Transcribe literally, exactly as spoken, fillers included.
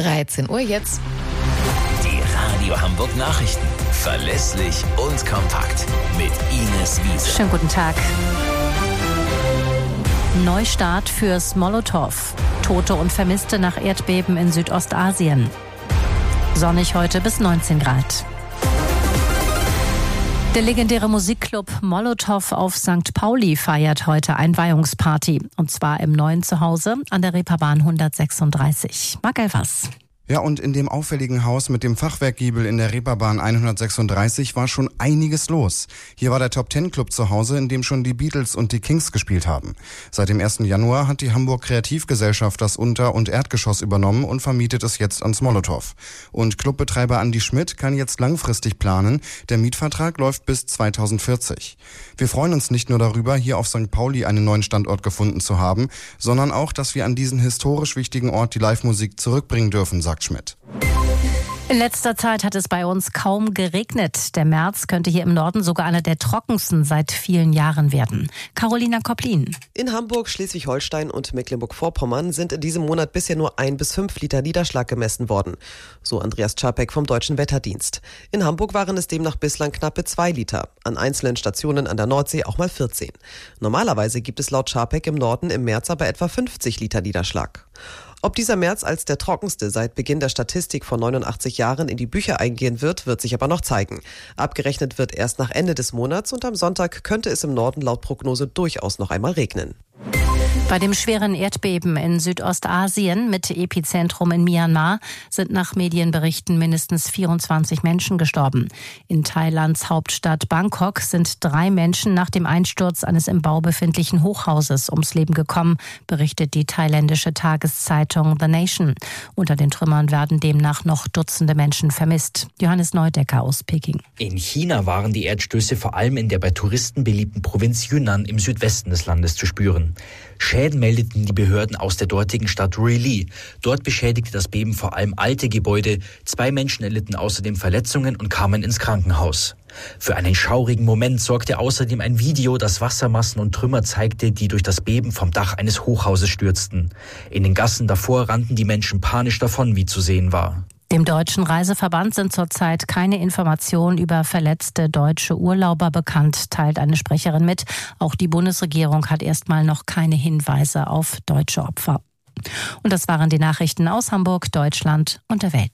dreizehn Uhr jetzt. Die Radio Hamburg Nachrichten. Verlässlich und kompakt. Mit Ines Wiese. Schönen guten Tag. Neustart fürs Molotow. Tote und Vermisste nach Erdbeben in Südostasien. Sonnig heute bis neunzehn Grad. Der legendäre Musikclub Molotow auf Sankt Pauli feiert heute Einweihungsparty. Und zwar im neuen Zuhause an der Reeperbahn hundertsechsunddreißig. Marc Elvers. Ja, und in dem auffälligen Haus mit dem Fachwerkgiebel in der Reeperbahn hundertsechsunddreißig war schon einiges los. Hier war der Top-Ten-Club zu Hause, in dem schon die Beatles und die Kings gespielt haben. Seit dem ersten Januar hat die Hamburg Kreativgesellschaft das Unter- und Erdgeschoss übernommen und vermietet es jetzt ans Molotow. Und Clubbetreiber Andi Schmidt kann jetzt langfristig planen. Der Mietvertrag läuft bis zweitausendvierzig. Wir freuen uns nicht nur darüber, hier auf Sankt Pauli einen neuen Standort gefunden zu haben, sondern auch, dass wir an diesen historisch wichtigen Ort die Live-Musik zurückbringen dürfen, sagt Schmidt. In letzter Zeit hat es bei uns kaum geregnet. Der März könnte hier im Norden sogar einer der trockensten seit vielen Jahren werden. Carolina Koplin. In Hamburg, Schleswig-Holstein und Mecklenburg-Vorpommern sind in diesem Monat bisher nur ein bis fünf Liter Niederschlag gemessen worden. So Andreas Czapek vom Deutschen Wetterdienst. In Hamburg waren es demnach bislang knappe zwei Liter. An einzelnen Stationen an der Nordsee auch mal vierzehn. Normalerweise gibt es laut Czapek im Norden im März aber etwa fünfzig Liter Niederschlag. Ob dieser März als der trockenste seit Beginn der Statistik vor neunundachtzig Jahren in die Bücher eingehen wird, wird sich aber noch zeigen. Abgerechnet wird erst nach Ende des Monats und am Sonntag könnte es im Norden laut Prognose durchaus noch einmal regnen. Bei dem schweren Erdbeben in Südostasien mit Epizentrum in Myanmar sind nach Medienberichten mindestens vierundzwanzig Menschen gestorben. In Thailands Hauptstadt Bangkok sind drei Menschen nach dem Einsturz eines im Bau befindlichen Hochhauses ums Leben gekommen, berichtet die thailändische Tageszeitung The Nation. Unter den Trümmern werden demnach noch Dutzende Menschen vermisst. Johannes Neudecker aus Peking. In China waren die Erdstöße vor allem in der bei Touristen beliebten Provinz Yunnan im Südwesten des Landes zu spüren. Schäden meldeten die Behörden aus der dortigen Stadt Ruili. Dort beschädigte das Beben vor allem alte Gebäude. Zwei Menschen erlitten außerdem Verletzungen und kamen ins Krankenhaus. Für einen schaurigen Moment sorgte außerdem ein Video, das Wassermassen und Trümmer zeigte, die durch das Beben vom Dach eines Hochhauses stürzten. In den Gassen davor rannten die Menschen panisch davon, wie zu sehen war. Dem Deutschen Reiseverband sind zurzeit keine Informationen über verletzte deutsche Urlauber bekannt, teilt eine Sprecherin mit. Auch die Bundesregierung hat erstmal noch keine Hinweise auf deutsche Opfer. Und das waren die Nachrichten aus Hamburg, Deutschland und der Welt.